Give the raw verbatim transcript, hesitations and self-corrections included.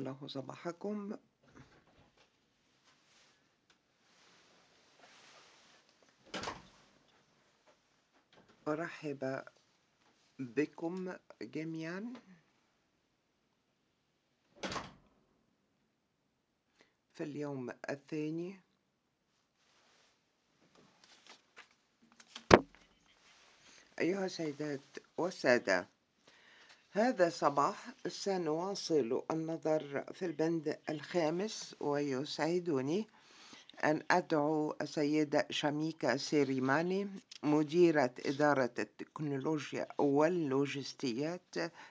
الله صباحكم. أرحب بكم جميعا في اليوم الثاني أيها السيدات والسادة، هذا الصباح سنواصل النظر في البند الخامس، ويسعدني أن أدعو السيدة شاميكا سيريماني مديرة إدارة التكنولوجيا واللوجستيات